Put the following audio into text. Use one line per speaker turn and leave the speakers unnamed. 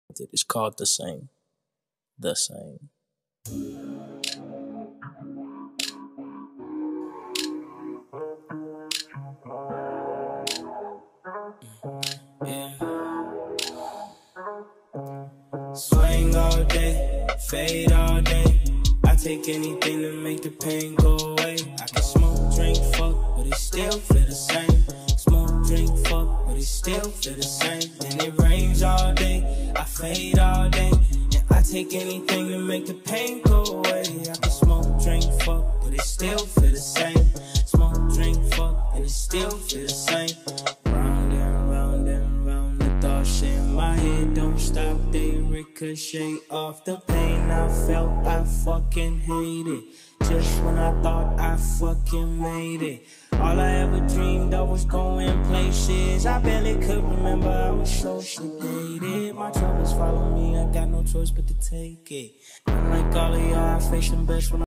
It's called The Same. The Same. Yeah. Swing all day, fade all day. I take anything to make the pain go away. I can smoke, drink, fuck, but it still feel the same. Smoke, drink, fuck, but it still feel the same. And it rains all day, I fade all day. And I take anything to make the pain go away. I can smoke, drink, fuck, but it still feel the same. Smoke, drink, fuck, and it still feel the same. Round and round and round, the thoughts in my head don't stop. They ricochet off the pain I felt. I fucking hate it. Just when I thought I fucking made it, all I ever dreamed of was going places I barely could remember. I was so sedated. My troubles follow me, I got no choice but to take it. Unlike all of y'all, I face them best when